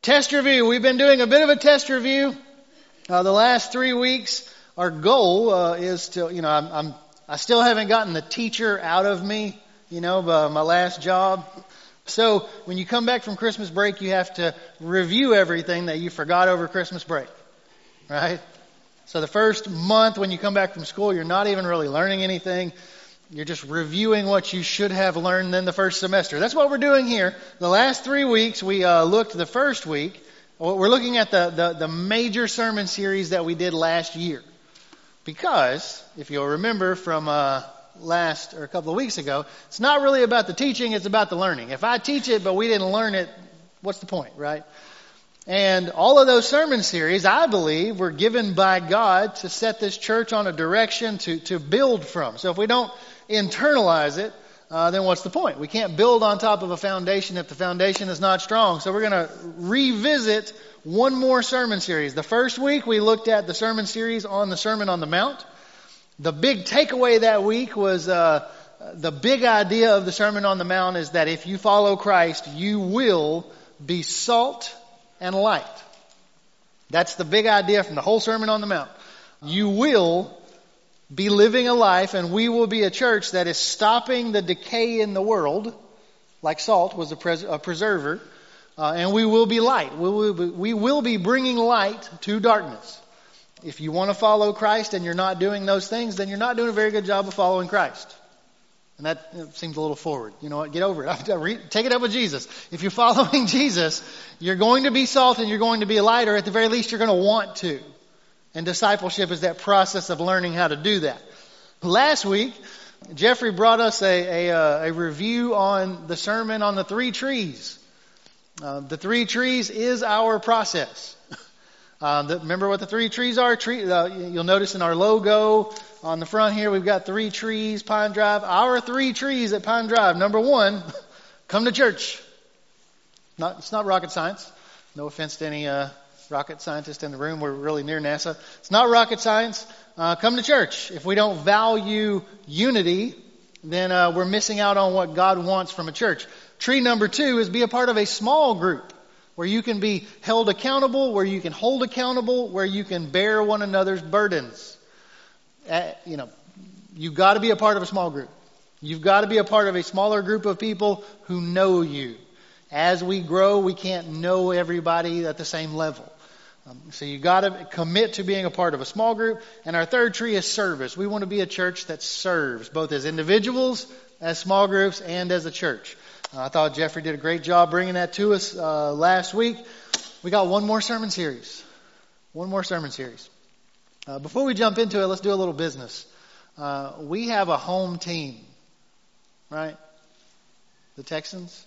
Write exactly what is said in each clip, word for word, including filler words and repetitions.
Test review. We've been doing a bit of a test review. Uh, the last three weeks, our goal uh, is to, you know, I'm, I'm, I still haven't gotten the teacher out of me, you know, uh, my last job. So when you come back from Christmas break, you have to review everything that you forgot over Christmas break, right? So the first month when you come back from school, you're not even really learning anything. You're just reviewing what you should have learned in the first semester. That's what we're doing here. The last three weeks, we uh, looked the first week. We're looking at the, the, the major sermon series that we did last year. Because, if you'll remember from uh, last, or a couple of weeks ago, it's not really about the teaching, it's about the learning. If I teach it, but we didn't learn it, what's the point, right? And all of those sermon series, I believe, were given by God to set this church on a direction to, to build from. So if we don't internalize it, uh, then what's the point? We can't build on top of a foundation if the foundation is not strong. So we're going to revisit one more sermon series. The first week we looked at the sermon series on the Sermon on the Mount. The big takeaway that week was uh, the big idea of the Sermon on the Mount is that if you follow Christ, you will be salt and light. That's the big idea from the whole Sermon on the Mount. You will be living a life, and we will be a church that is stopping the decay in the world, like salt was a, pres- a preserver, uh, and we will be light. We will be, we will be bringing light to darkness. If you want to follow Christ and you're not doing those things, then you're not doing a very good job of following Christ. And that you know, seems a little forward. You know what? Get over it. Take it up with Jesus. If you're following Jesus, you're going to be salt and you're going to be a light, or at the very least, you're going to want to. And discipleship is that process of learning how to do that. Last week, Jeffrey brought us a, a, a review on the sermon on the three trees. Uh, the three trees is our process. Uh, the, remember what the three trees are? Tree, uh, you'll notice in our logo on the front here, we've got three trees, Pine Drive. Our three trees at Pine Drive. Number one, come to church. Not, it's not rocket science. No offense to any uh, rocket scientists in the room. We're really near NASA. It's not rocket science. Uh, come to church. If we don't value unity, then uh, we're missing out on what God wants from a church. Tree number two is be a part of a small group where you can be held accountable, where you can hold accountable, where you can bear one another's burdens. Uh, you know, you've got to be a part of a small group. You've got to be a part of a smaller group of people who know you. As we grow, we can't know everybody at the same level. Um, so you got to commit to being a part of a small group. And our third tree is service. We want to be a church that serves, both as individuals, as small groups, and as a church. Uh, I thought Jeffrey did a great job bringing that to us uh, last week. We got one more sermon series. One more sermon series. Uh, before we jump into it, let's do a little business. Uh, we have a home team, right? The Texans.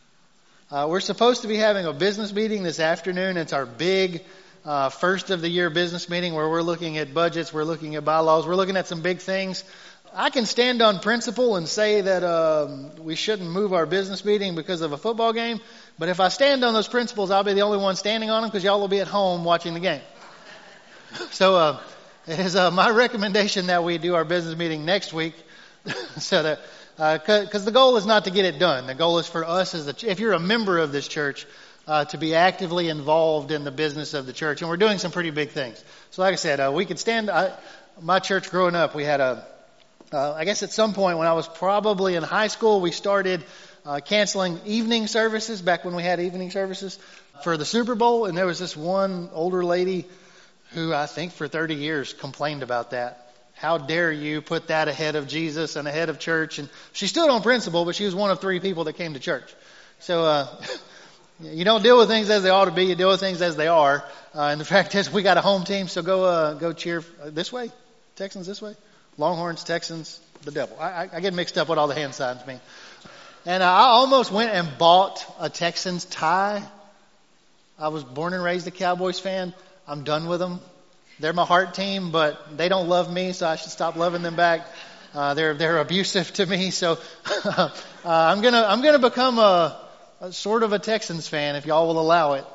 Uh, we're supposed to be having a business meeting this afternoon. It's our big uh, first of the year business meeting where we're looking at budgets, we're looking at bylaws, we're looking at some big things. I can stand on principle and say that um, we shouldn't move our business meeting because of a football game. But if I stand on those principles, I'll be the only one standing on them because y'all will be at home watching the game. So uh, it is uh, my recommendation that we do our business meeting next week so that because uh, the goal is not to get it done. The goal is for us, as a ch- if you're a member of this church, uh, to be actively involved in the business of the church. And we're doing some pretty big things. So like I said, uh, we could stand, I, my church growing up, we had a, uh, I guess at some point when I was probably in high school, we started uh, canceling evening services back when we had evening services for the Super Bowl. And there was this one older lady who I think for thirty years complained about that. How dare you put that ahead of Jesus and ahead of church? And she stood on principle, but she was one of three people that came to church. So uh, you don't deal with things as they ought to be. You deal with things as they are. Uh, and the fact is, we got a home team, so go uh, go cheer this way. Texans this way. Longhorns, Texans, the devil. I, I, I get mixed up what all the hand signs mean. And I almost went and bought a Texans tie. I was born and raised a Cowboys fan. I'm done with them. They're my heart team, but they don't love me, so I should stop loving them back. Uh, they're they're abusive to me, so uh, I'm gonna I'm gonna become a, a sort of a Texans fan if y'all will allow it.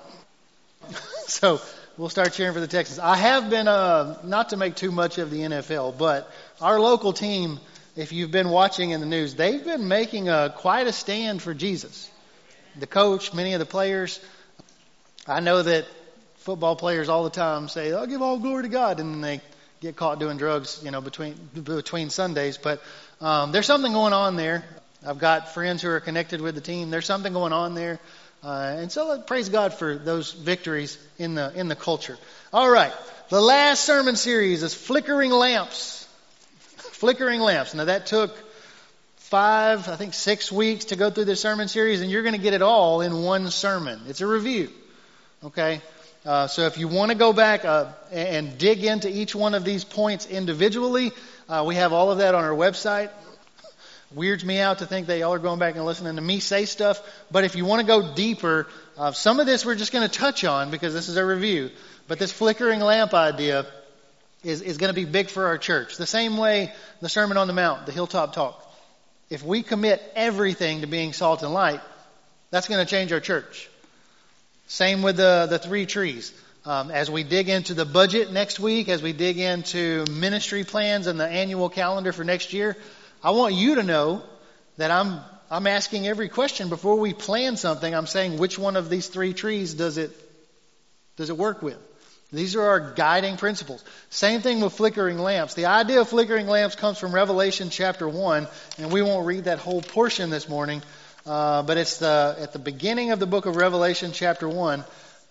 So we'll start cheering for the Texans. I have been uh, not to make too much of the N F L, but our local team, if you've been watching in the news, they've been making a quite a stand for Jesus. The coach, many of the players. I know that football players all the time say, "I'll give all glory to God," and then they get caught doing drugs, you know, between between Sundays. But um, there's something going on there. I've got friends who are connected with the team. There's something going on there, uh, and so praise God for those victories in the in the culture. All right, the last sermon series is Flickering Lamps. Flickering Lamps. Now that took five, I think six weeks to go through this sermon series, and you're going to get it all in one sermon. It's a review. Okay? Uh, so if you want to go back uh, and dig into each one of these points individually, uh, we have all of that on our website. Weirds me out to think that y'all are going back and listening to me say stuff. But if you want to go deeper, uh, some of this we're just going to touch on because this is a review. But this flickering lamp idea is, is going to be big for our church. The same way the Sermon on the Mount, the Hilltop Talk. If we commit everything to being salt and light, that's going to change our church. Same with the, the three trees. Um, as we dig into the budget next week, as we dig into ministry plans and the annual calendar for next year, I want you to know that I'm I'm asking every question before we plan something. I'm saying, which one of these three trees does it does it work with? These are our guiding principles. Same thing with flickering lamps. The idea of flickering lamps comes from Revelation chapter one, and we won't read that whole portion this morning. Uh, but it's the at the beginning of the book of Revelation chapter one,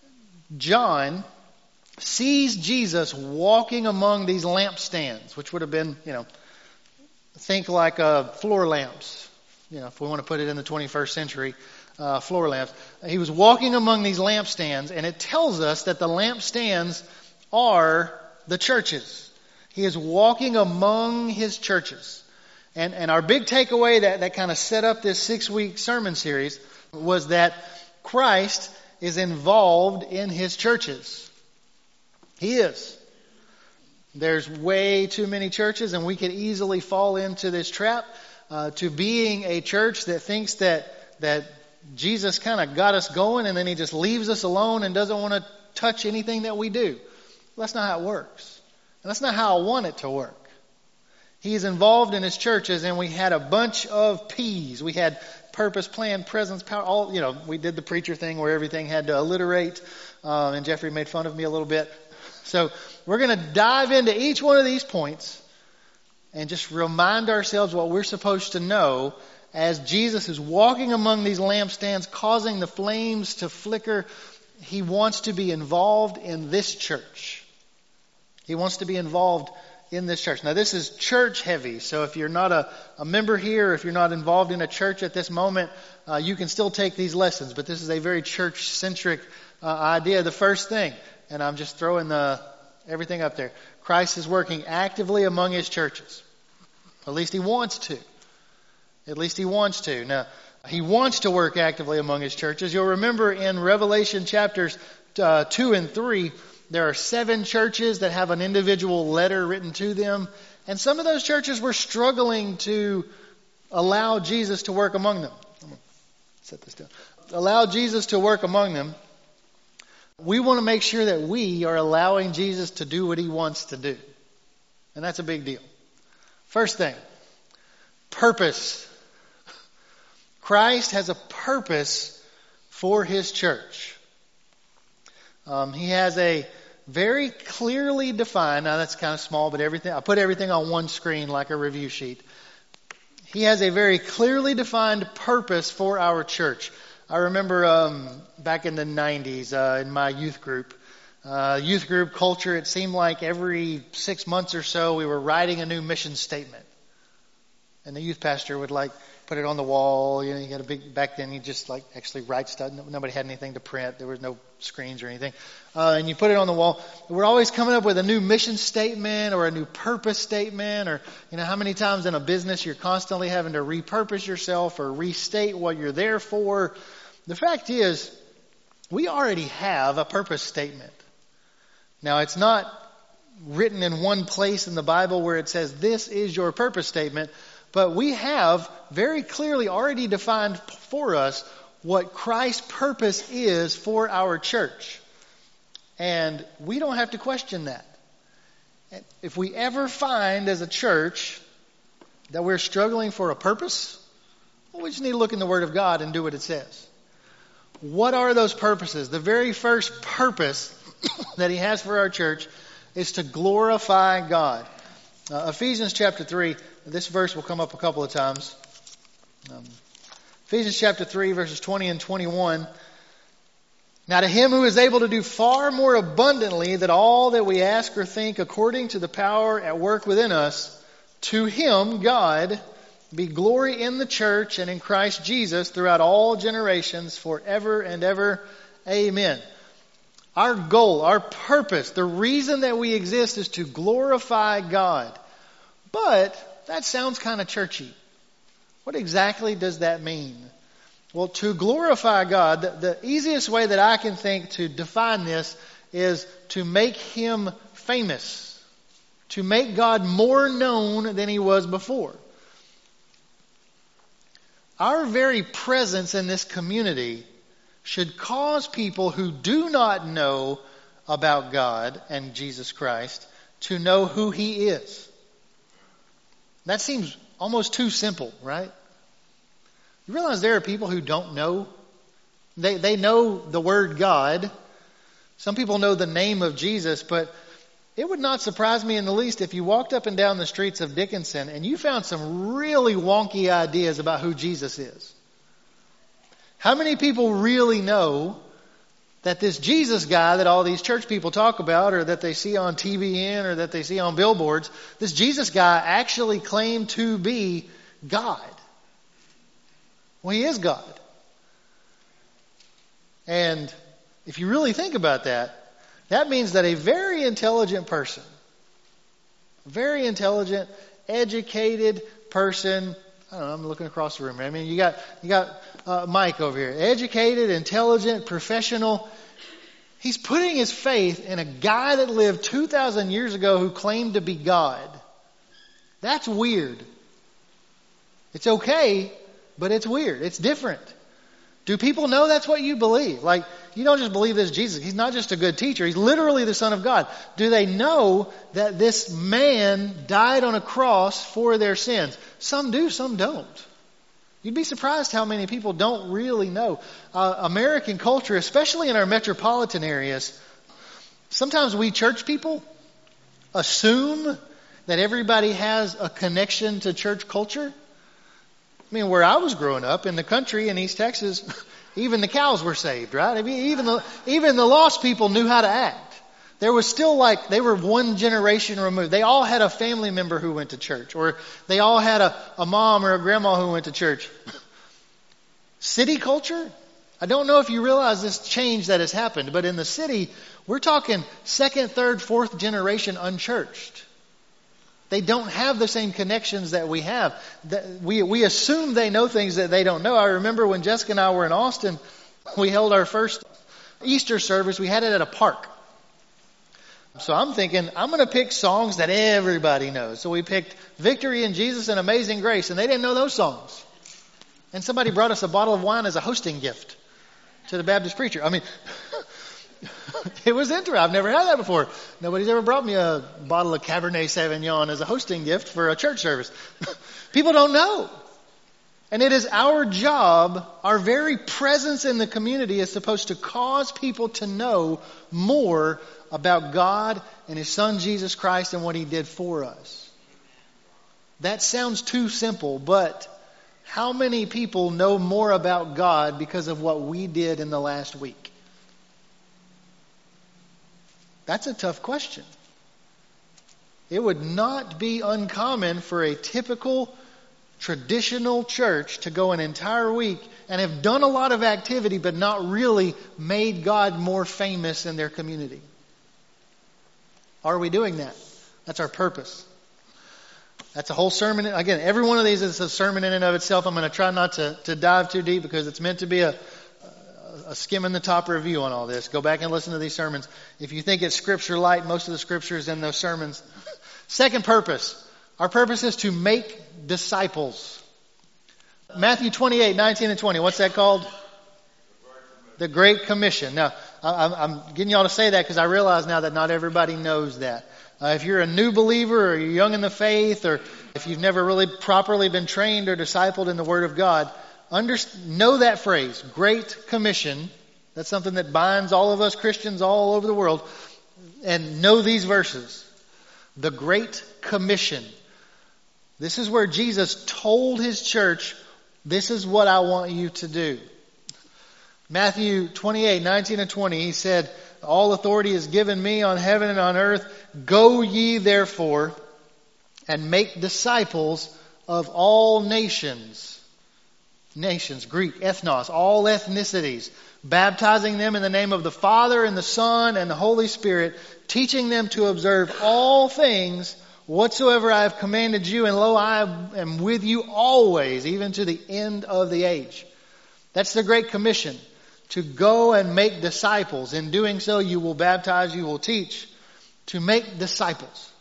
John sees Jesus walking among these lampstands, which would have been, you know, think like uh, floor lamps, you know, if we want to put it in the twenty-first century, uh, floor lamps. He was walking among these lampstands, and it tells us that the lampstands are the churches. He is walking among his churches. And, and our big takeaway that, that kind of set up this six-week sermon series was that Christ is involved in his churches. He is. There's way too many churches, and we could easily fall into this trap uh, to being a church that thinks that that Jesus kind of got us going, and then he just leaves us alone and doesn't want to touch anything that we do. Well, that's not how it works. And that's not how I want it to work. He's involved in his churches, and we had a bunch of P's. We had purpose, plan, presence, power. All, you know, we did the preacher thing where everything had to alliterate, uh, and Jeffrey made fun of me a little bit. So we're going to dive into each one of these points and just remind ourselves what we're supposed to know as Jesus is walking among these lampstands, causing the flames to flicker. He wants to be involved in this church. He wants to be involved in this church. Now, this is church heavy, so if you're not a, a member here, if you're not involved in a church at this moment, uh, you can still take these lessons, but this is a very church-centric uh, idea. The first thing, and I'm just throwing the everything up there, Christ is working actively among his churches. At least he wants to. At least he wants to. Now, he wants to work actively among his churches. You'll remember in Revelation chapters uh, two and three, there are seven churches that have an individual letter written to them. And some of those churches were struggling to allow Jesus to work among them. I'm going to set this down. Allow Jesus to work among them. We want to make sure that we are allowing Jesus to do what he wants to do. And that's a big deal. First thing, purpose. Christ has a purpose for his church. Um, he has a very clearly defined, now that's kind of small, but everything, I put everything on one screen like a review sheet. He has a very clearly defined purpose for our church. I remember um, back in the nineties uh, in my youth group, uh, youth group culture, it seemed like every six months or so we were writing a new mission statement. And the youth pastor would like put it on the wall. You know, you had a big, back then you just like actually write stuff. Nobody had anything to print. There was no screens or anything. Uh, and you put it on the wall. We're always coming up with a new mission statement or a new purpose statement, or, you know, how many times in a business you're constantly having to repurpose yourself or restate what you're there for. The fact is, we already have a purpose statement. Now, it's not written in one place in the Bible where it says, this is your purpose statement. But we have very clearly already defined for us what Christ's purpose is for our church. And we don't have to question that. If we ever find as a church that we're struggling for a purpose, well, we just need to look in the Word of God and do what it says. what are those purposes? The very first purpose that he has for our church is to glorify God. Uh, Ephesians chapter three, this verse will come up a couple of times. Um, Ephesians chapter three, verses twenty and twenty-one. Now to him who is able to do far more abundantly than all that we ask or think according to the power at work within us, to him, God, be glory in the church and in Christ Jesus throughout all generations, forever and ever. Amen. Our goal, our purpose, the reason that we exist is to glorify God. But that sounds kind of churchy. What exactly does that mean? Well, to glorify God, the, the easiest way that I can think to define this is to make Him famous. To make God more known than He was before. Our very presence in this community should cause people who do not know about God and Jesus Christ to know who He is. That seems almost too simple, right? You realize there are people who don't know. They, they know the word God. Some people know the name of Jesus, but it would not surprise me in the least if you walked up and down the streets of Dickinson and you found some really wonky ideas about who Jesus is. How many people really know that this Jesus guy that all these church people talk about, or that they see on T V N, or that they see on billboards, this Jesus guy actually claimed to be God? Well, He is God. And if you really think about that, that means that a very intelligent person, a very intelligent, educated person, I don't know, I'm looking across the room. I mean, you got you got uh, Mike over here, educated, intelligent, professional. He's putting his faith in a guy that lived two thousand years ago who claimed to be God. That's weird. It's okay, but it's weird. It's different. Do people know that's what you believe? Like, you don't just believe this Jesus. He's not just a good teacher. He's literally the Son of God. Do they know that this man died on a cross for their sins? Some do, some don't. You'd be surprised how many people don't really know. Uh, American culture, especially in our metropolitan areas, sometimes we church people assume that everybody has a connection to church culture. I mean, where I was growing up in the country in East Texas, even the cows were saved, right? I mean, even the, even the lost people knew how to act. There was still like, they were one generation removed. They all had a family member who went to church, or they all had a, a mom or a grandma who went to church. City culture? I don't know if you realize this change that has happened, but in the city, we're talking second, third, fourth generation unchurched. They don't have the same connections that we have. We, we assume they know things that they don't know. I remember when Jessica and I were in Austin, we held our first Easter service. We had it at a park. So I'm thinking, I'm going to pick songs that everybody knows. So we picked Victory in Jesus and Amazing Grace, and they didn't know those songs. And somebody brought us a bottle of wine as a hosting gift to the Baptist preacher. I mean, it was interesting. I've never had that before. Nobody's ever brought me a bottle of Cabernet Sauvignon as a hosting gift for a church service. People don't know. And it is our job, our very presence in the community is supposed to cause people to know more about God and His Son Jesus Christ and what He did for us. That sounds too simple, but how many people know more about God because of what we did in the last week? That's a tough question. It would not be uncommon for a typical traditional church to go an entire week and have done a lot of activity but not really made God more famous in their community. Are we doing that? That's our purpose. That's a whole sermon. Again, every one of these is a sermon in and of itself. I'm going to try not to, to dive too deep because it's meant to be a a skimming the top review on all this. Go back and listen to these sermons. If you think it's scripture light, most of the scripture is in those sermons. Second purpose. Our purpose is to make disciples. Matthew twenty-eight, nineteen and twenty. What's that called? The Great Commission. Now, I'm getting y'all to say that because I realize now that not everybody knows that. Uh, if you're a new believer or you're young in the faith, or if you've never really properly been trained or discipled in the Word of God, under, know that phrase, Great Commission. That's something that binds all of us Christians all over the world. And know these verses. The Great Commission. This is where Jesus told his church, this is what I want you to do. Matthew twenty-eight, nineteen and twenty, he said, all authority is given me on heaven and on earth. Go ye therefore and make disciples of all nations. Nations, Greek, ethnos, all ethnicities. Baptizing them in the name of the Father and the Son and the Holy Spirit, teaching them to observe all things whatsoever I have commanded you, and lo, I am with you always, even to the end of the age. That's the Great Commission, to go and make disciples. In doing so, you will baptize, you will teach, to make disciples.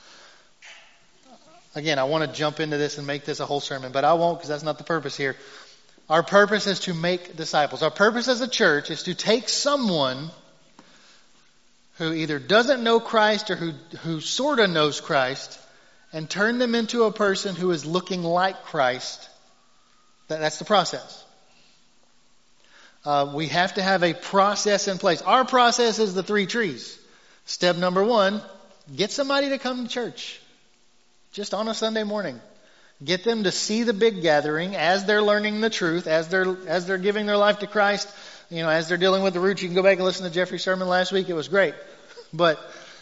Again, I want to jump into this and make this a whole sermon, but I won't because that's not the purpose here. Our purpose is to make disciples. Our purpose as a church is to take someone who either doesn't know Christ or who, who sort of knows Christ and turn them into a person who is looking like Christ. That, that's the process. Uh, we have to have a process in place. Our process is the three trees. Step number one, get somebody to come to church. Just on a Sunday morning. Get them to see the big gathering as they're learning the truth, as they're as they're giving their life to Christ, you know, as they're dealing with the roots. You can go back and listen to Jeffrey's sermon last week. It was great. But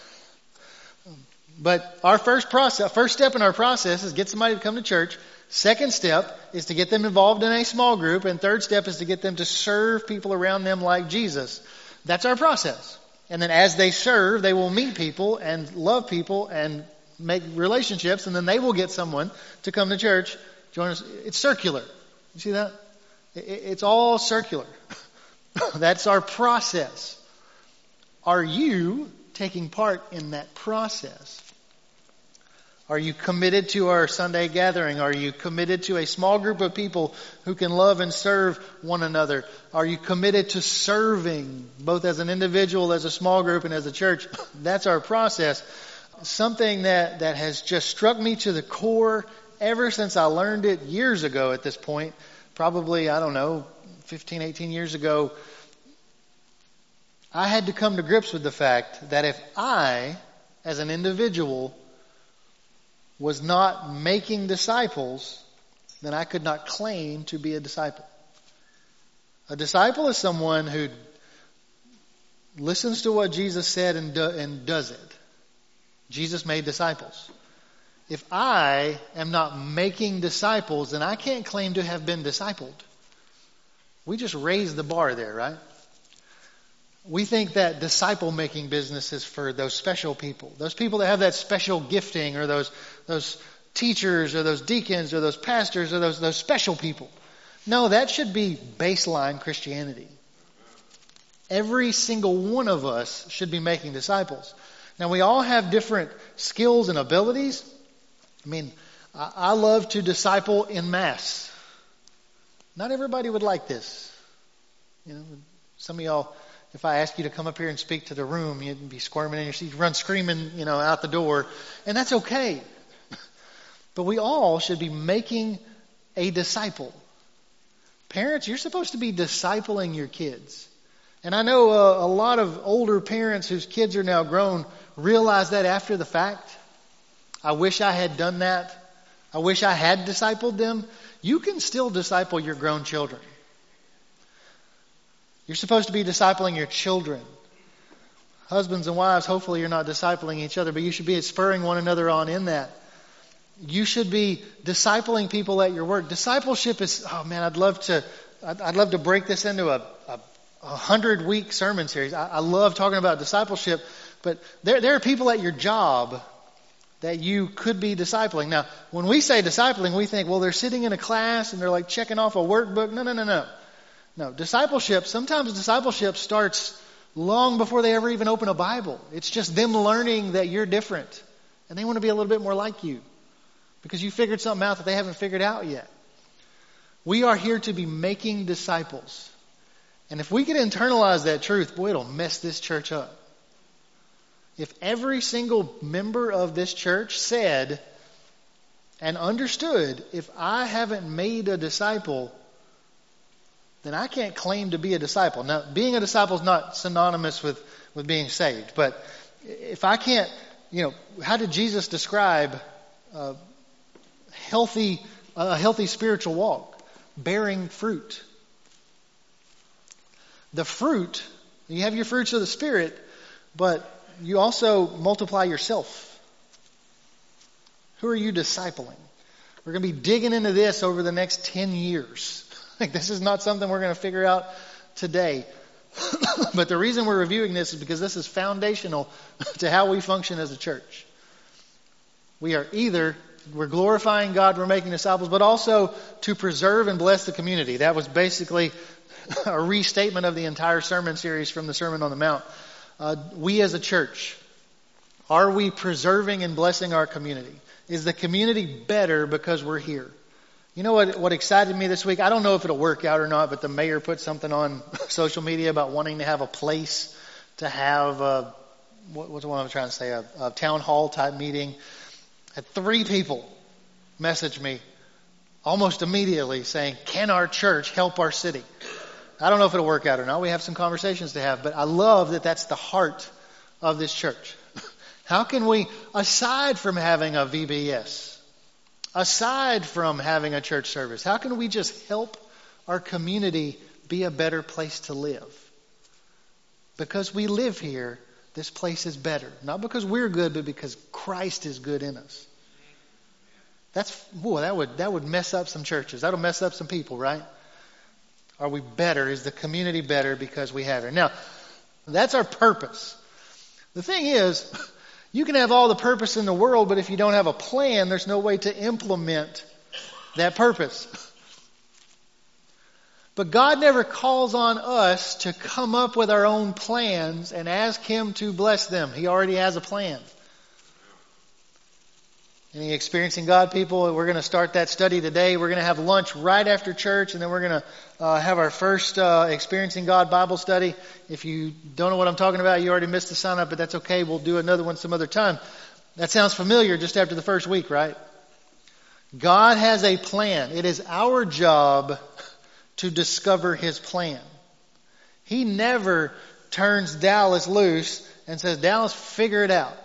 but our first process, first step in our process is get somebody to come to church. Second step is to get them involved in a small group. And third step is to get them to serve people around them like Jesus. That's our process. And then as they serve, they will meet people and love people and make relationships, and then they will get someone to come to church, join us. It's circular. You see that? It's all circular. That's our process. Are you taking part in that process? Are you committed to our Sunday gathering? Are you committed to a small group of people who can love and serve one another? Are you committed to serving, both as an individual, as a small group, and as a church? That's our process. Something that, that has just struck me to the core ever since I learned it years ago at this point, probably, I don't know, fifteen, eighteen years ago. I had to come to grips with the fact that if I, as an individual, was not making disciples, then I could not claim to be a disciple. A disciple is someone who listens to what Jesus said and, do, and does it. Jesus made disciples. If I am not making disciples, then I can't claim to have been discipled. We just raised the bar there, right? We think that disciple-making business is for those special people. Those people that have that special gifting, or those those teachers, or those deacons, or those pastors, or those, those special people. No, that should be baseline Christianity. Every single one of us should be making disciples. Now, we all have different skills and abilities. I mean, I, I love to disciple in mass. Not everybody would like this. You know, some of y'all, if I ask you to come up here and speak to the room, you'd be squirming in your seat, run screaming, you know, out the door. And that's okay. But we all should be making a disciple. Parents, you're supposed to be discipling your kids. And I know uh, a lot of older parents whose kids are now grown realize that after the fact. I wish I had done that. I wish I had discipled them. You can still disciple your grown children. You're supposed to be discipling your children. Husbands and wives, hopefully you're not discipling each other, but you should be spurring one another on in that. You should be discipling people at your work. Discipleship is, oh man, I'd love to, I'd, I'd love to break this into a, a, a hundred week sermon series. I, I love talking about discipleship, but there, there are people at your job that you could be discipling. Now, when we say discipling, we think, well, they're sitting in a class and they're like checking off a workbook. No, no, no, no. No, discipleship, sometimes discipleship starts long before they ever even open a Bible. It's just them learning that you're different. And they want to be a little bit more like you. Because you figured something out that they haven't figured out yet. We are here to be making disciples. And if we could internalize that truth, boy, it'll mess this church up. If every single member of this church said and understood, if I haven't made a disciple, then I can't claim to be a disciple. Now, being a disciple is not synonymous with, with being saved. But if I can't, you know, how did Jesus describe uh, healthy, a healthy spiritual walk? Bearing fruit. The fruit, you have your fruits of the Spirit, but you also multiply yourself. Who are you discipling? We're going to be digging into this over the next ten years. Like, this is not something we're going to figure out today. But the reason we're reviewing this is because this is foundational to how we function as a church. We are either, we're glorifying God, we're making disciples, but also to preserve and bless the community. That was basically a restatement of the entire sermon series from the Sermon on the Mount. Uh, we as a church, are we preserving and blessing our community? Is the community better because we're here? You know what, what excited me this week? I don't know if it'll work out or not, but the mayor put something on social media about wanting to have a place to have a, what, what's the one I'm trying to say, a, a town hall type meeting. Had three people message me almost immediately saying, can our church help our city? I don't know if it'll work out or not. We have some conversations to have, but I love that that's the heart of this church. How can we, aside from having a V B S, aside from having a church service, how can we just help our community be a better place to live? Because we live here, this place is better. Not because we're good, but because Christ is good in us. That's, boy, that would, that would mess up some churches. That'll mess up some people, right? Are we better? Is the community better because we have it? Now, that's our purpose. The thing is, you can have all the purpose in the world, but if you don't have a plan, there's no way to implement that purpose. But God never calls on us to come up with our own plans and ask Him to bless them. He already has a plan. Any Experiencing God people, we're going to start that study today. We're going to have lunch right after church, and then we're going to uh, have our first uh, Experiencing God Bible study. If you don't know what I'm talking about, you already missed the sign up, but that's okay. We'll do another one some other time. That sounds familiar just after the first week, right? God has a plan. It is our job to discover His plan. He never turns Dallas loose and says, Dallas, figure it out.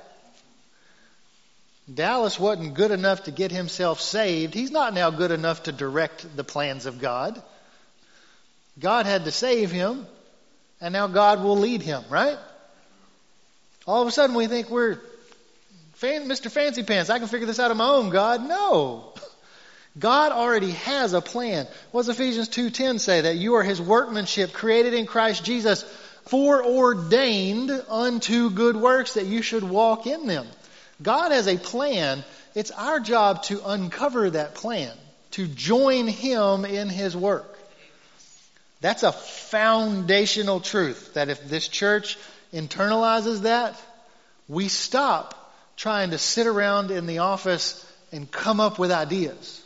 Dallas wasn't good enough to get himself saved. He's not now good enough to direct the plans of God. God had to save him, and now God will lead him, right? All of a sudden we think we're Mister Fancy Pants. I can figure this out on my own, God. No. God already has a plan. What does Ephesians two ten say? That you are His workmanship, created in Christ Jesus, foreordained unto good works, that you should walk in them. God has a plan. It's our job to uncover that plan, to join Him in His work. That's a foundational truth, that if this church internalizes that, we stop trying to sit around in the office and come up with ideas.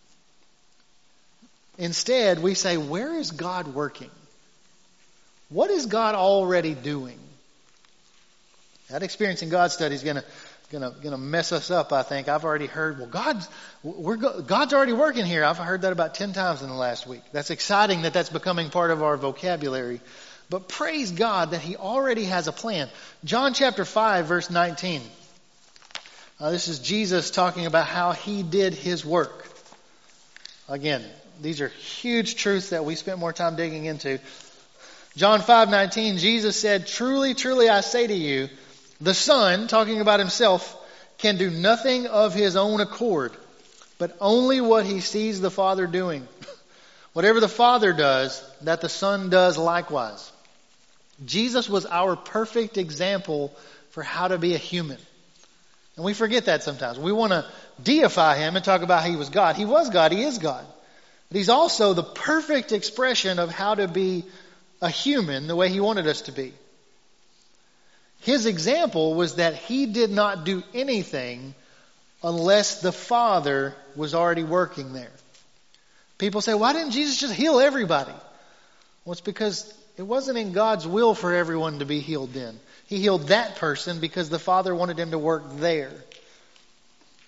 Instead, we say, where is God working? What is God already doing? That Experiencing God study is going to Gonna, gonna mess us up, I think. I've already heard, well, God's, we're, God's already working here. I've heard that about ten times in the last week. That's exciting that that's becoming part of our vocabulary. But praise God that He already has a plan. John chapter five, verse nineteen. Uh, this is Jesus talking about how He did His work. Again, these are huge truths that we spent more time digging into. John five nineteen, Jesus said, truly, truly, I say to you, the Son, talking about Himself, can do nothing of His own accord, but only what He sees the Father doing. Whatever the Father does, that the Son does likewise. Jesus was our perfect example for how to be a human. And we forget that sometimes. We want to deify Him and talk about how He was God. He was God. He is God. But He's also the perfect expression of how to be a human the way He wanted us to be. His example was that He did not do anything unless the Father was already working there. People say, why didn't Jesus just heal everybody? Well, it's because it wasn't in God's will for everyone to be healed then. He healed that person because the Father wanted Him to work there.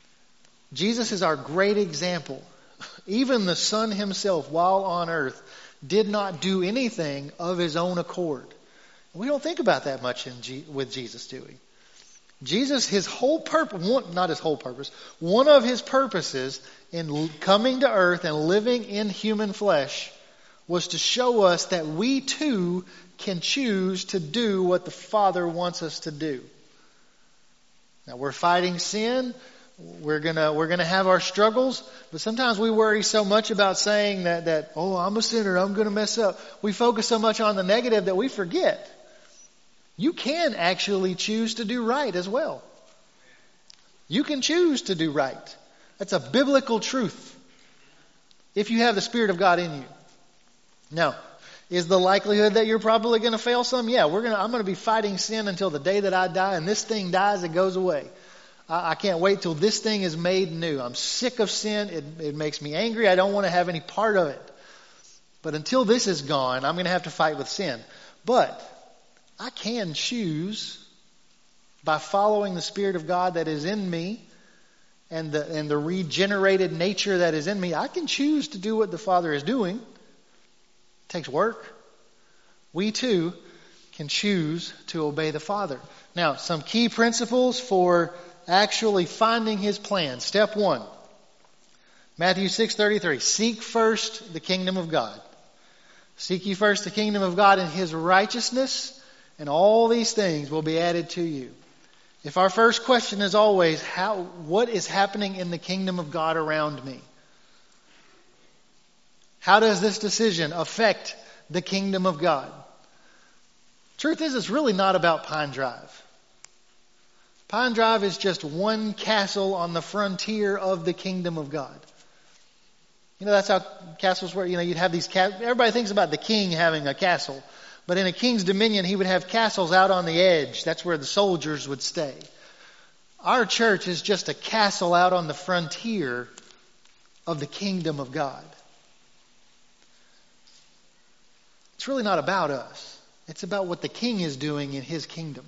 Jesus is our great example. Even the Son Himself, while on earth, did not do anything of his own accord. We don't think about that much in G- with Jesus, do we? Jesus, his whole purpose, one, not his whole purpose, one of his purposes in l- coming to earth and living in human flesh was to show us that we too can choose to do what the Father wants us to do. Now, we're fighting sin. We're gonna we're gonna have our struggles, but sometimes we worry so much about saying that that oh, I'm a sinner, I'm gonna mess up. We focus so much on the negative that we forget you can actually choose to do right as well. You can choose to do right. That's a biblical truth if you have the Spirit of God in you. Now, is the likelihood that you're probably going to fail some? Yeah, we're gonna. I'm going to be fighting sin until the day that I die, and this thing dies, it goes away. I, I can't wait till this thing is made new. I'm sick of sin. It, it makes me angry. I don't want to have any part of it. But until this is gone, I'm going to have to fight with sin. But I can choose by following the Spirit of God that is in me and the, and the regenerated nature that is in me. I can choose to do what the Father is doing. It takes work. We too can choose to obey the Father. Now, some key principles for actually finding His plan. Step one, Matthew six thirty-three. Seek first the kingdom of God. Seek ye first the kingdom of God and His righteousness, and all these things will be added to you. If our first question is always, how, what is happening in the kingdom of God around me? How does this decision affect the kingdom of God? Truth is, it's really not about Pine Drive. Pine Drive is just one castle on the frontier of the kingdom of God. You know, that's how castles work. You know, you'd have these castles. Everybody thinks about the king having a castle. But in a king's dominion, he would have castles out on the edge. That's where the soldiers would stay. Our church is just a castle out on the frontier of the kingdom of God. It's really not about us. It's about what the king is doing in his kingdom.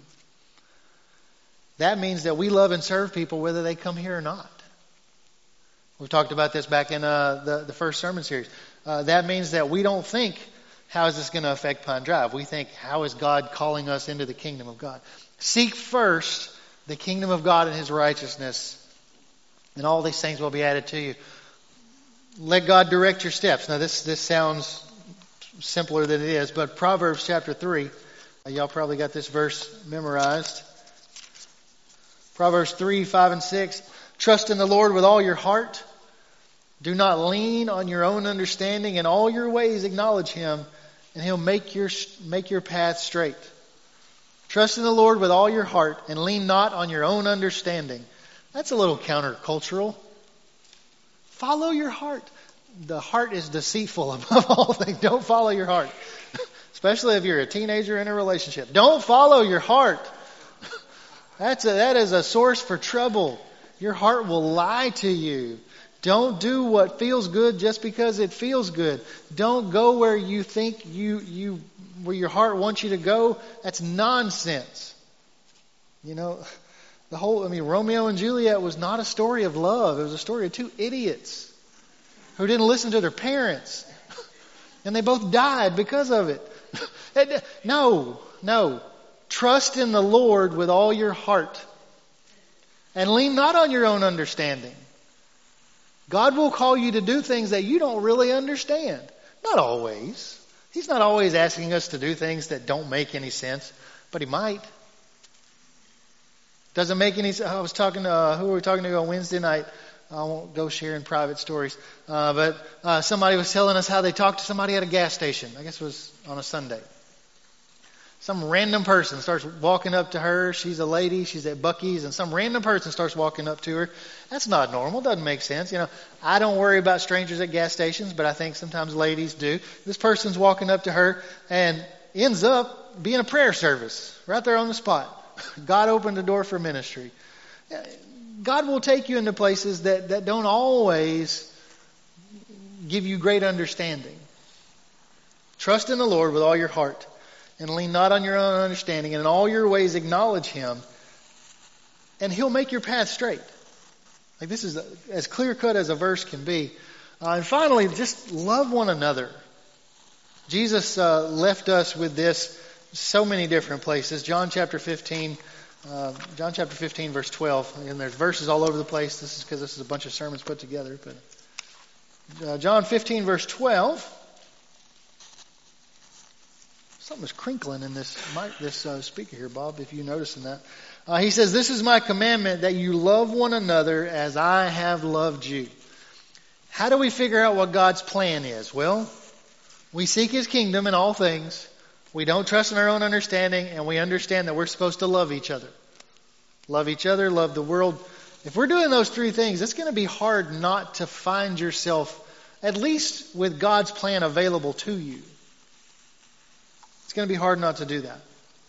That means that we love and serve people whether they come here or not. We've talked about this back in uh, the, the first sermon series. Uh, that means that we don't think, how is this going to affect Pine Drive? We think, how is God calling us into the kingdom of God? Seek first the kingdom of God and His righteousness, and all these things will be added to you. Let God direct your steps. Now this, this sounds simpler than it is, but Proverbs chapter three, y'all probably got this verse memorized. Proverbs three, five, and six. Trust in the Lord with all your heart. Do not lean on your own understanding. In all your ways acknowledge Him, and He'll make your make your path straight. Trust in the Lord with all your heart, and lean not on your own understanding. That's a little countercultural. Follow your heart. The heart is deceitful above all things. Don't follow your heart. Especially if you're a teenager in a relationship. Don't follow your heart. That's a, that is a source for trouble. Your heart will lie to you. Don't do what feels good just because it feels good. Don't go where you think you, you, where your heart wants you to go. That's nonsense. You know, the whole, I mean, Romeo and Juliet was not a story of love. It was a story of two idiots who didn't listen to their parents. And they both died because of it. No, no. Trust in the Lord with all your heart. And lean not on your own understanding. God will call you to do things that you don't really understand. Not always. He's not always asking us to do things that don't make any sense, but He might. Doesn't make any sense. I was talking to, uh, who were we talking to on Wednesday night? I won't go sharing private stories. Uh, but uh, somebody was telling us how they talked to somebody at a gas station. I guess it was on a Sunday. Some random person starts walking up to her. She's a lady. She's at Buc-ee's, and some random person starts walking up to her. That's not normal. Doesn't make sense. You know, I don't worry about strangers at gas stations, but I think sometimes ladies do. This person's walking up to her and ends up being a prayer service right there on the spot. God opened the door for ministry. God will take you into places that, that don't always give you great understanding. Trust in the Lord with all your heart. And lean not on your own understanding, and in all your ways acknowledge Him, and He'll make your path straight. Like, this is as clear cut as a verse can be. Uh, and finally, just love one another. Jesus uh, left us with this so many different places. John chapter fifteen, uh, John chapter fifteen, verse twelve, and there's verses all over the place. This is because this is a bunch of sermons put together. But uh, John fifteen, verse twelve. Something's crinkling in this mic, this uh, speaker here, Bob, if you're noticing that. Uh, he says, "This is my commandment, that you love one another as I have loved you." How do we figure out what God's plan is? Well, we seek His kingdom in all things. We don't trust in our own understanding, and we understand that we're supposed to love each other. Love each other, love the world. If we're doing those three things, it's going to be hard not to find yourself, at least with God's plan available to you. It's going to be hard not to do that.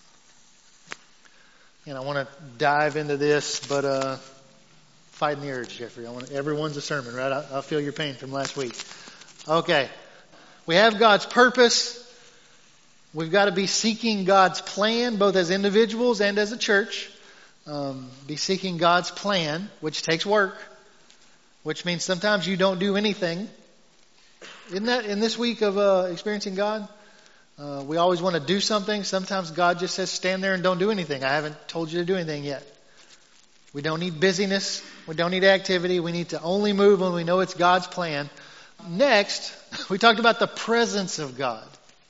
And I want to dive into this, but uh, fighting the urge, Jeffrey. I want everyone's a sermon, right? I, I feel your pain from last week. Okay. We have God's purpose. We've got to be seeking God's plan, both as individuals and as a church. Um, be seeking God's plan, which takes work, which means sometimes you don't do anything. Isn't that in this week of uh, experiencing God? Uh, we always want to do something. Sometimes God just says, stand there and don't do anything. I haven't told you to do anything yet. We don't need busyness. We don't need activity. We need to only move when we know it's God's plan. Next, we talked about the presence of God.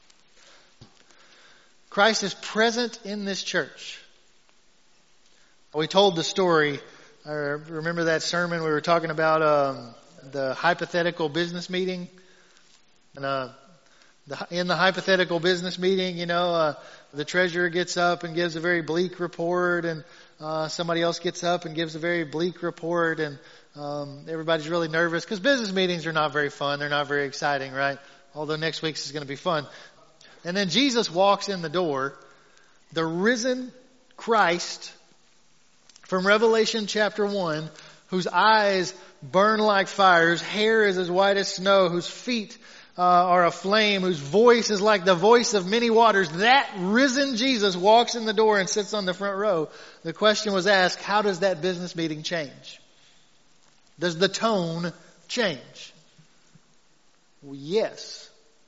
Christ is present in this church. We told the story. I remember that sermon we were talking about um, the hypothetical business meeting. And uh, the, in the hypothetical business meeting, you know, uh, the treasurer gets up and gives a very bleak report, and uh, somebody else gets up and gives a very bleak report, and um, everybody's really nervous because business meetings are not very fun. They're not very exciting, right? Although next week's is going to be fun. And then Jesus walks in the door, the risen Christ from Revelation chapter one, whose eyes burn like fire, whose hair is as white as snow, whose feet uh, are aflame, whose voice is like the voice of many waters. That risen Jesus walks in the door and sits on the front row. The question was asked, how does that business meeting change? Does the tone change? Well, yes.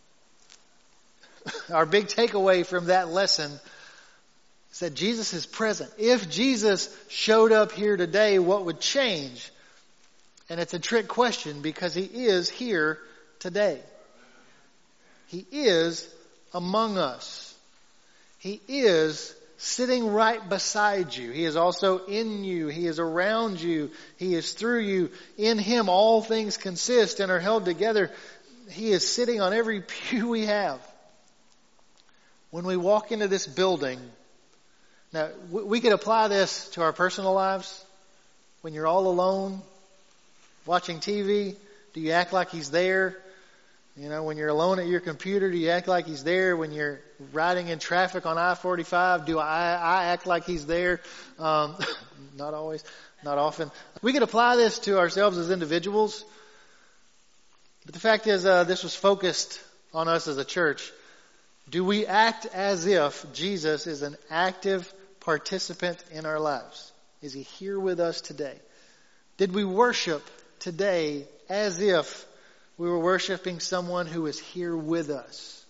Our big takeaway from that lesson is that Jesus is present. If Jesus showed up here today, what would change? And it's a trick question because He is here today. He is among us. He is sitting right beside you. He is also in you. He is around you. He is through you. In Him all things consist and are held together. He is sitting on every pew we have. When we walk into this building, now we could apply this to our personal lives. When you're all alone, watching T V, do you act like He's there? You know, when you're alone at your computer, do you act like He's there? When you're riding in traffic on I forty-five, do I, I act like He's there? Um, not always, not often. We could apply this to ourselves as individuals. But the fact is, uh, this was focused on us as a church. Do we act as if Jesus is an active participant in our lives? Is He here with us today? Did we worship today as if we were worshiping someone who is here with us?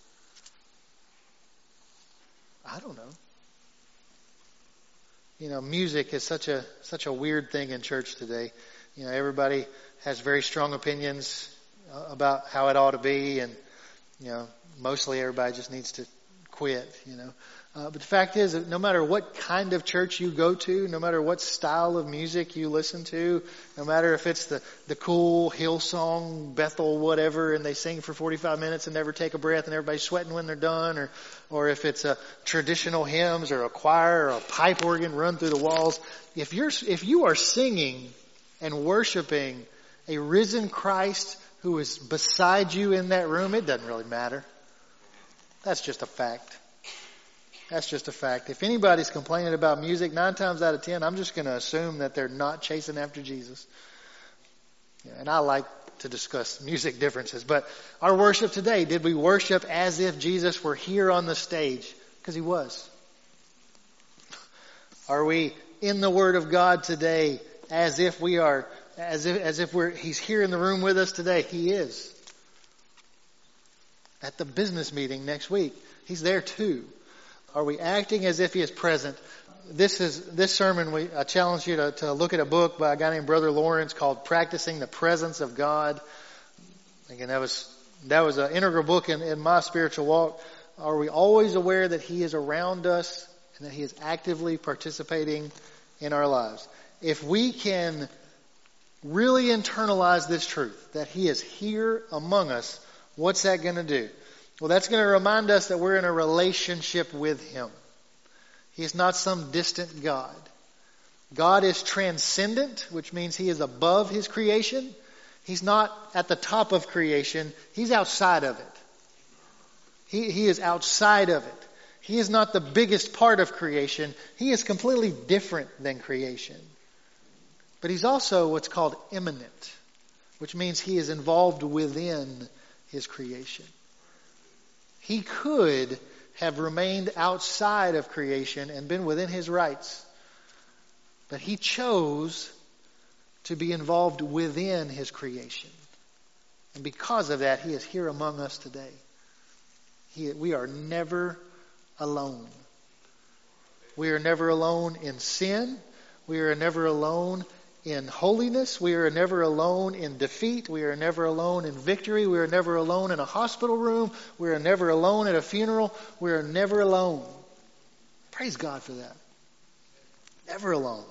I don't know. You know, music is such a such a weird thing in church today. You know, everybody has very strong opinions about how it ought to be, and you know, mostly everybody just needs to quit, you know. Uh, but the fact is that no matter what kind of church you go to, no matter what style of music you listen to, no matter if it's the, the cool Hillsong, Bethel, whatever, and they sing for forty-five minutes and never take a breath and everybody's sweating when they're done, or, or if it's a traditional hymns or a choir or a pipe organ run through the walls, if you're, if you are singing and worshiping a risen Christ who is beside you in that room, it doesn't really matter. That's just a fact. That's just a fact. If anybody's complaining about music, nine times out of ten, I'm just going to assume that they're not chasing after Jesus. Yeah, and I like to discuss music differences. But our worship today, did we worship as if Jesus were here on the stage? Because He was. Are we in the Word of God today as if we are, as if, as if we're, He's here in the room with us today? He is. at the business meeting next week. He's there too. Are we acting as if he is present? This is this sermon. We I challenge you to, to look at a book by a guy named Brother Lawrence called "Practicing the Presence of God." Again, that was that was an integral book in, in my spiritual walk. Are we always aware that he is around us and that he is actively participating in our lives? If we can really internalize this truth that he is here among us, what's that going to do? Well, that's going to remind us that we're in a relationship with him. He's not some distant God. God is transcendent, which means he is above his creation. He's not at the top of creation. He's outside of it. He, he is outside of it. He is not the biggest part of creation. He is completely different than creation. But he's also what's called immanent, which means he is involved within his creation. He could have remained outside of creation and been within his rights. But he chose to be involved within his creation. And because of that, he is here among us today. He, we are never alone. We are never alone in sin. We are never alone in holiness. We are never alone in defeat. We are never alone in victory. We are never alone in a hospital room. We are never alone at a funeral. We are never alone. Praise God for that. Never alone.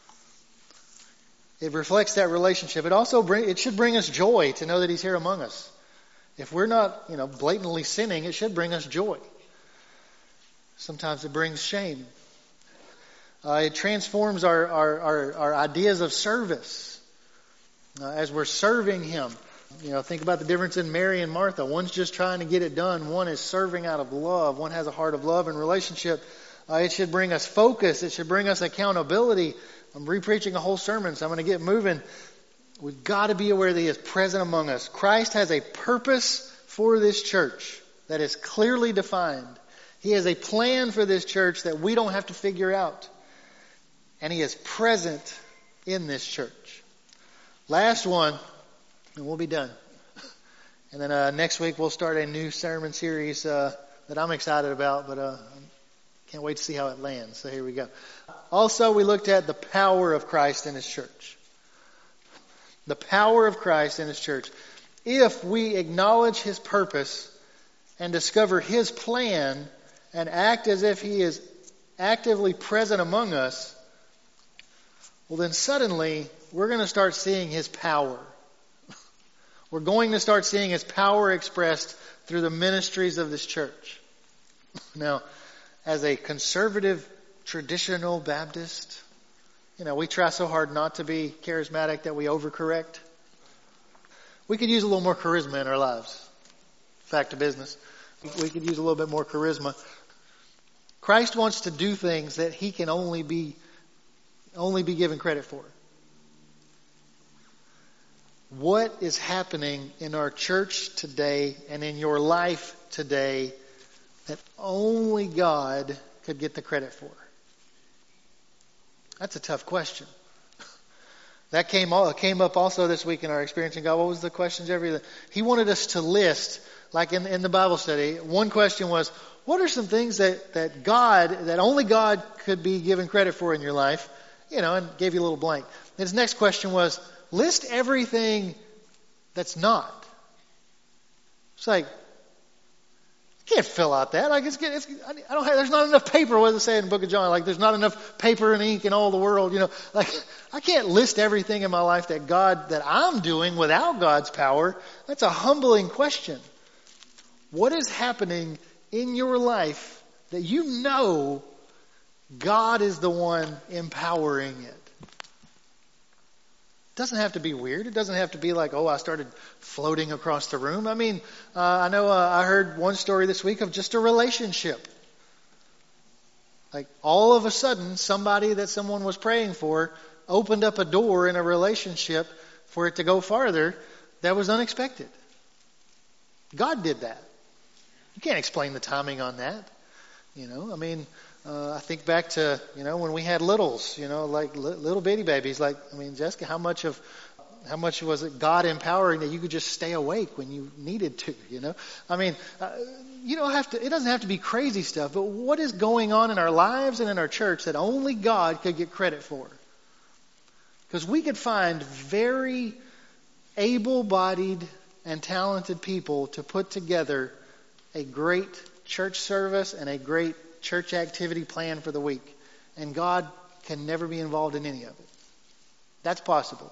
It reflects that relationship. It also bring, it should bring us joy to know that he's here among us. If we're not, you know, blatantly sinning, it should bring us joy. Sometimes it brings shame. Uh, it transforms our, our, our, our ideas of service uh, as we're serving him. You know, think about the difference in Mary and Martha. One's just trying to get it done. One is serving out of love. One has a heart of love and relationship. Uh, it should bring us focus. It should bring us accountability. I'm re-preaching a whole sermon, so I'm going to get moving. We've got to be aware that he is present among us. Christ has a purpose for this church that is clearly defined. He has a plan for this church that we don't have to figure out. And he is present in this church. Last one, and we'll be done. And then uh, next week we'll start a new sermon series uh, that I'm excited about, but uh, can't wait to see how it lands. So here we go. Also, we looked at the power of Christ in his church. The power of Christ in his church. If we acknowledge his purpose and discover his plan and act as if he is actively present among us, well, then suddenly we're going to start seeing his power. We're going to start seeing his power expressed through the ministries of this church. Now, as a conservative, traditional Baptist, you know, we try so hard not to be charismatic that we overcorrect. We could use a little more charisma in our lives. Fact to business. We could use a little bit more charisma. Christ wants to do things that he can only be only be given credit for. What is happening in our church today and in your life today that only God could get the credit for? That's a tough question. That came all, came up also this week in our Experiencing God. What was the questions? Every He wanted us to list, like in, in the Bible study, one question was, what are some things that, that God, that only God could be given credit for in your life? You know, and gave you a little blank. His next question was, list everything that's not. It's like, you can't fill out that. Like, it's, it's I don't have, there's not enough paper. What does it say in the book of John? Like, there's not enough paper and ink in all the world. You know, like, I can't list everything in my life that God, that I'm doing without God's power. That's a humbling question. What is happening in your life that you know God is the one empowering it? It doesn't have to be weird. It doesn't have to be like, oh, I started floating across the room. I mean, uh, I know uh, I heard one story this week of just a relationship. Like all of a sudden, somebody that someone was praying for opened up a door in a relationship for it to go farther that was unexpected. God did that. You can't explain the timing on that. You know, I mean, uh, I think back to, you know, when we had littles, you know, like li- little bitty babies. Like, I mean, Jessica, how much of how much was it God empowering that you could just stay awake when you needed to, you know? I mean, uh, you don't have to, it doesn't have to be crazy stuff, but what is going on in our lives and in our church that only God could get credit for? Because we could find very able-bodied and talented people to put together a great church service and a great church activity plan for the week. And God can never be involved in any of it. That's possible.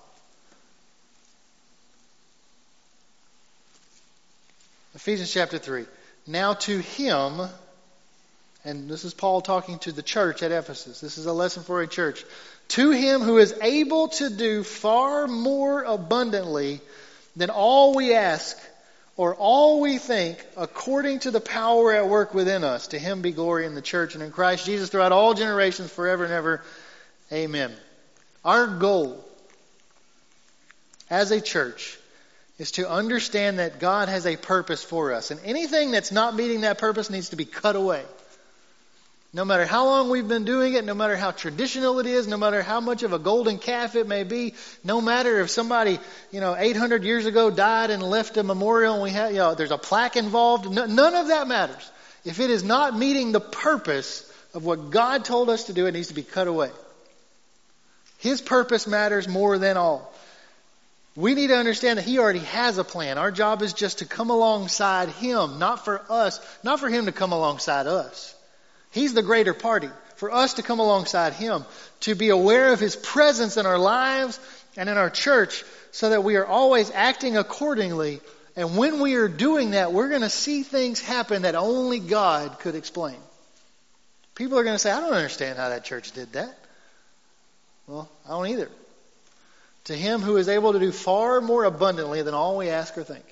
Ephesians chapter three. Now to him, and this is Paul talking to the church at Ephesus. This is a lesson for a church. To him who is able to do far more abundantly than all we ask or all we think, according to the power at work within us. To him be glory in the church and in Christ Jesus throughout all generations, forever and ever. Amen. Our goal as a church is to understand that God has a purpose for us. And anything that's not meeting that purpose needs to be cut away. No matter how long we've been doing it, no matter how traditional it is, no matter how much of a golden calf it may be, no matter if somebody, you know, eight hundred years ago died and left a memorial and we have, you know, there's a plaque involved, no, none of that matters. If it is not meeting the purpose of what God told us to do, it needs to be cut away. His purpose matters more than all. We need to understand that He already has a plan. Our job is just to come alongside Him, not for us, not for Him to come alongside us. He's the greater party. For us to come alongside Him, to be aware of His presence in our lives and in our church so that we are always acting accordingly. And when we are doing that, we're going to see things happen that only God could explain. People are going to say, I don't understand how that church did that. Well, I don't either. To Him who is able to do far more abundantly than all we ask or think.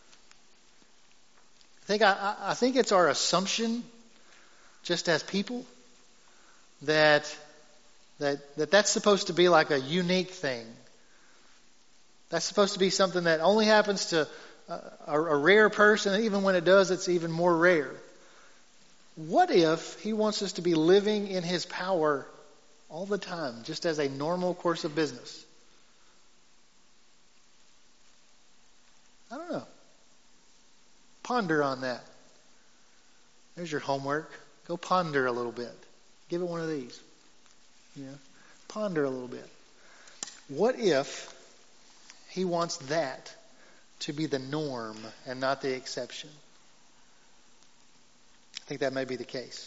I think, I, I think it's our assumption, just as people, that, that that that's supposed to be like a unique thing. That's supposed to be something that only happens to a, a, a rare person, and even when it does, it's even more rare. What if He wants us to be living in His power all the time, just as a normal course of business? I don't know. Ponder on that. There's your homework. Go ponder a little bit. Give it one of these. You know, ponder a little bit. What if He wants that to be the norm and not the exception? I think that may be the case.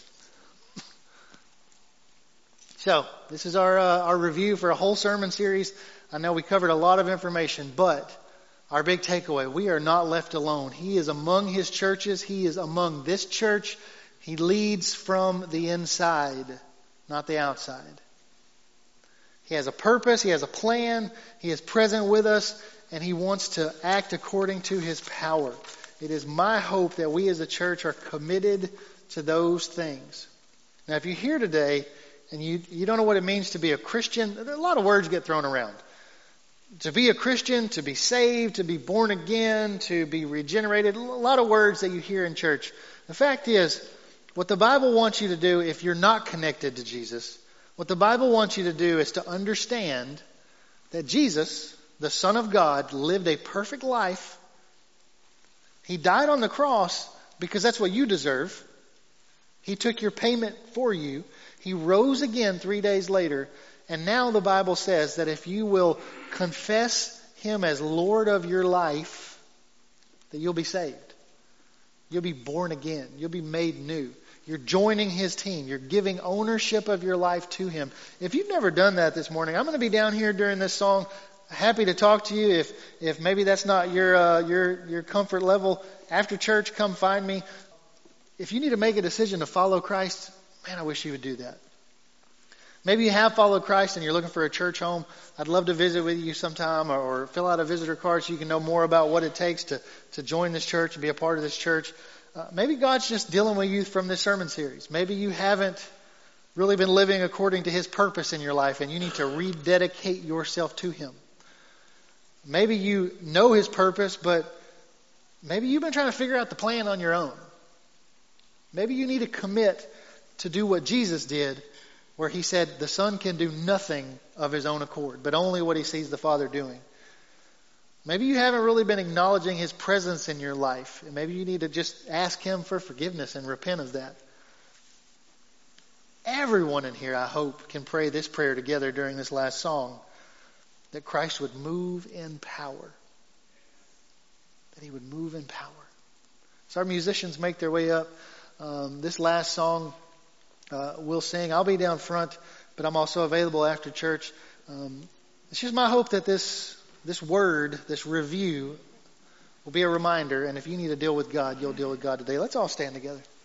So, this is our uh, our review for a whole sermon series. I know we covered a lot of information, but our big takeaway, we are not left alone. He is among His churches. He is among this church. He leads from the inside, not the outside. He has a purpose. He has a plan. He is present with us, and He wants to act according to His power. It is my hope that we as a church are committed to those things. Now, if you're here today and you, you don't know what it means to be a Christian, a lot of words get thrown around. To be a Christian, to be saved, to be born again, to be regenerated, a lot of words that you hear in church. The fact is, what the Bible wants you to do if you're not connected to Jesus, what the Bible wants you to do is to understand that Jesus, the Son of God, lived a perfect life. He died on the cross because that's what you deserve. He took your payment for you. He rose again three days later. And now the Bible says that if you will confess Him as Lord of your life, that you'll be saved. You'll be born again. You'll be made new. You're joining His team. You're giving ownership of your life to Him. If you've never done that this morning, I'm going to be down here during this song. Happy to talk to you. If if maybe that's not your uh, your your comfort level, after church, come find me. If you need to make a decision to follow Christ, man, I wish you would do that. Maybe you have followed Christ and you're looking for a church home. I'd love to visit with you sometime, or, or fill out a visitor card so you can know more about what it takes to, to join this church and be a part of this church. Uh, maybe God's just dealing with you from this sermon series. Maybe you haven't really been living according to His purpose in your life and you need to rededicate yourself to Him. Maybe you know His purpose, but maybe you've been trying to figure out the plan on your own. Maybe you need to commit to do what Jesus did, where He said the Son can do nothing of His own accord, but only what He sees the Father doing. Maybe you haven't really been acknowledging His presence in your life. And maybe you need to just ask Him for forgiveness and repent of that. Everyone in here, I hope, can pray this prayer together during this last song. That Christ would move in power. That He would move in power. So our musicians make their way up. Um, this last song uh, we'll sing. I'll be down front, but I'm also available after church. Um, it's just my hope that this this word, this review, will be a reminder. And if you need to deal with God, you'll deal with God today. Let's all stand together.